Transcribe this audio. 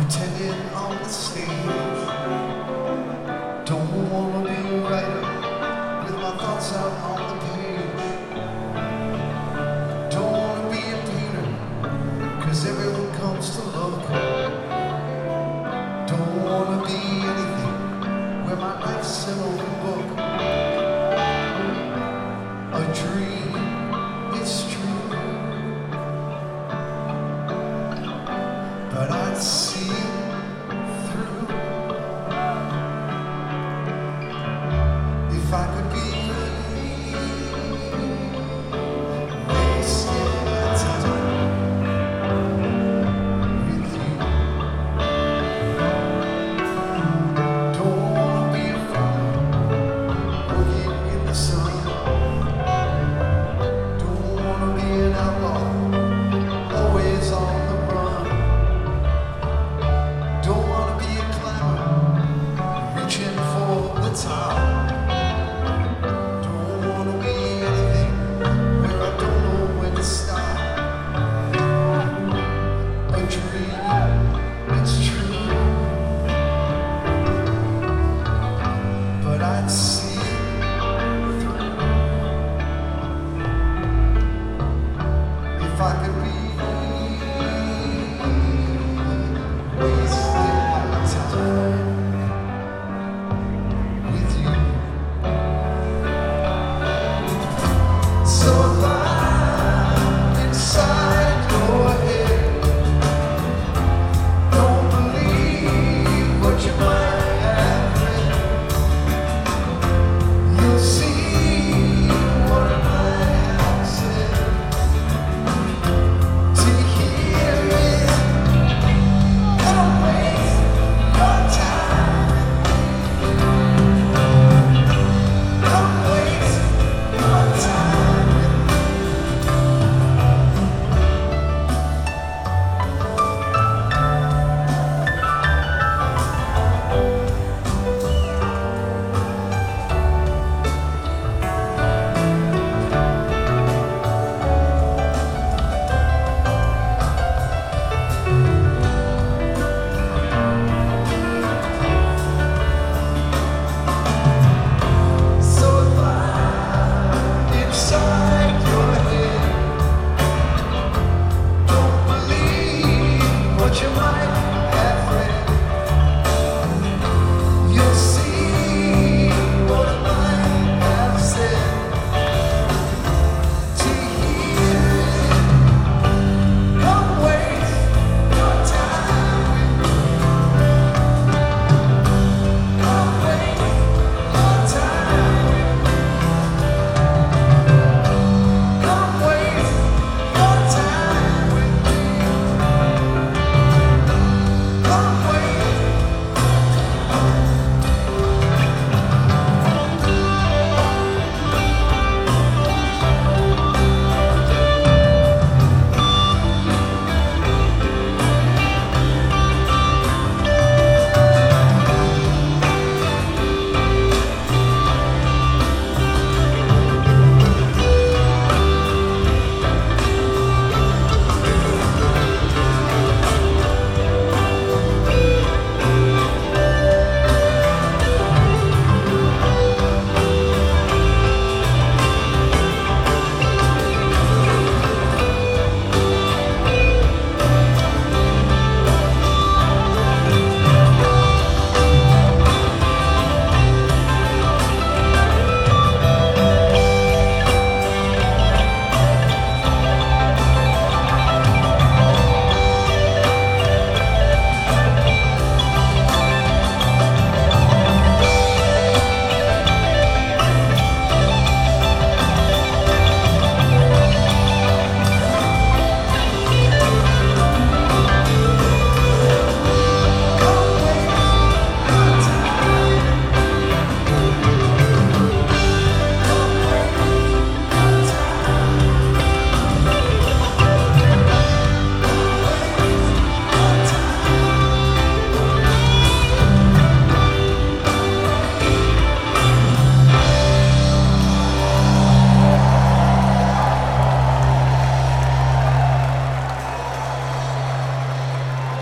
pretending on the stage. Don't wanna be a writer with my thoughts out on the page. Don't wanna be a painter, cause everyone comes to look. Don't wanna be anything where my life's an open book. A dream, it's true, but I'd see it through if I could be wasting my time with you. Don't wanna be a farmer working in the sun. Don't wanna be an outlaw always on the run. Don't wanna be a climber reaching for the top. Don't wanna be anything where I don't know when to stop. A dream, it's true, but I'd see it through if I could